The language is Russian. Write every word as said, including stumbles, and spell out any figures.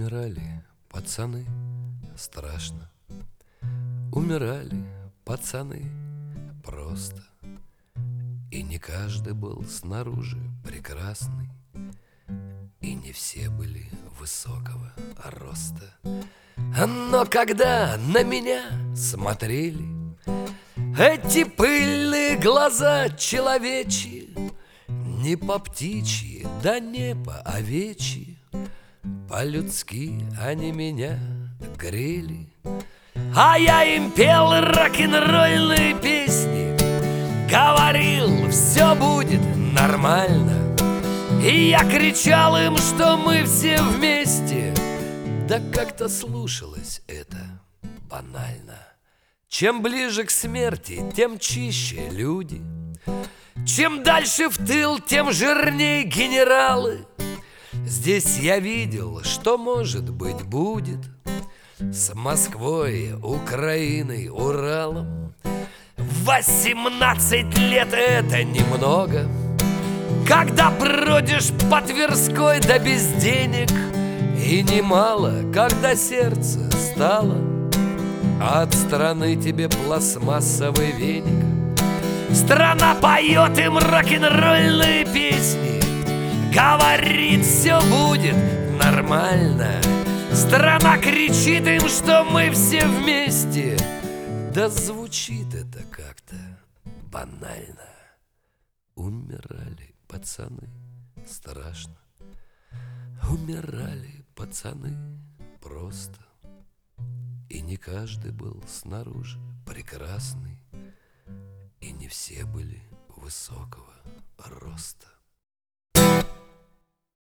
Умирали пацаны, страшно. Умирали пацаны просто. И не каждый был снаружи прекрасный, и не все были высокого роста. Но когда на меня смотрели эти пыльные глаза человечьи, не по птичьи, да не по овечьи, по-людски они меня грели. А я им пел рок-н-ролльные песни, говорил, все будет нормально. И я кричал им, что мы все вместе. Да как-то слушалось это банально. Чем ближе к смерти, тем чище люди. Чем дальше в тыл, тем жирней генералы. Здесь я видел, что, может быть, будет с Москвой, Украиной, Уралом. Восемнадцать лет — это немного, когда бродишь по Тверской, да без денег. И немало, когда сердце стало от страны тебе пластмассовый веник. Страна поет им рок-н-ролльные песни, говорит, все будет нормально. Страна кричит им, что мы все вместе. Да звучит это как-то банально. Умирали пацаны, страшно. Умирали пацаны просто. И не каждый был снаружи прекрасный, и не все были высокого роста.